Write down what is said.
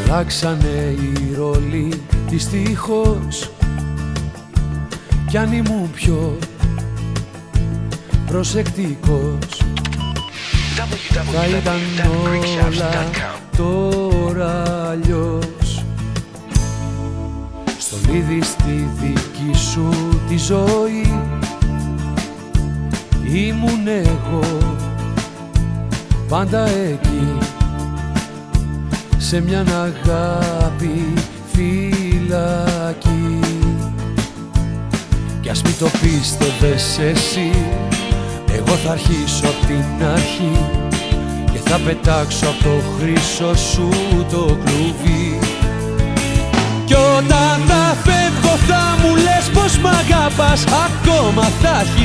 αλλάξανε οι ρόλοι δυστυχώς, κι αν ήμουν πιο προσεκτικός θα ήταν όλα τώρα αλλιώς. Στολίδι στη δική σου τη ζωή ήμουν εγώ πάντα εκεί, σε μιαν αγάπη φυλακή. Κι ας μη το πίστευες εσύ, εγώ θα αρχίσω απ' την αρχή και θα πετάξω απ' το χρυσό σου το κλουβί. Κι όταν θα φεύγω θα μου λες πως μ' αγάπας, ακόμα θα